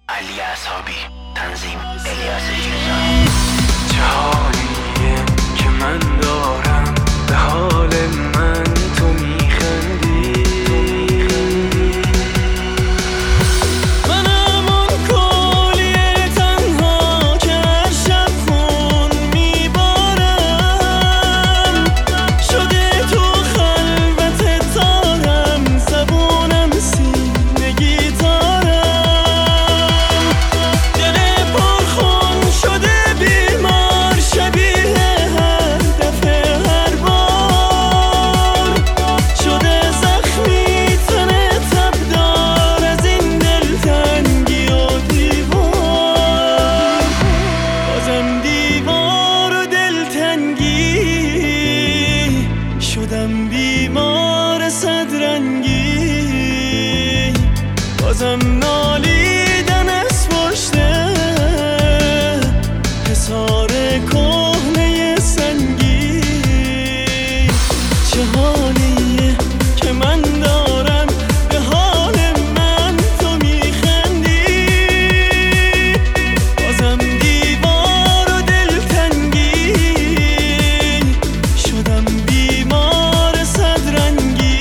علی اصحابی، تنظیم الیاس جیزان. چه حالیه که من دارم، به حال من تو میخندی. منم اون کولیه تنها که هر شب خون میبارم، شده تو خلوت تارم، زبونم سینه گیتارم. دل پرخون شده بیمار، شبیه هر دفعه هر بار، شده زخمی تنه تبدار از این دلتنگی و دیوار. بازم دیوار و دلتنگی، شدم بیمار صدرنگی. بازم نالیدن از پشت حصار کهنه سنگی. چه حالیه که من دارم، به حال من تو میخندی. بازم دیوار و دلتنگی، شدم بیمار صدرنگی.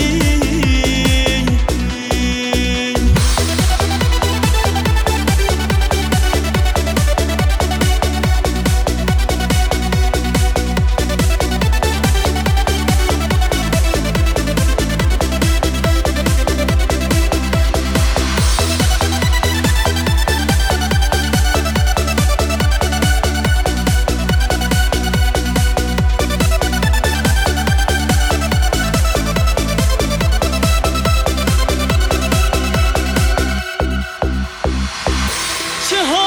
چه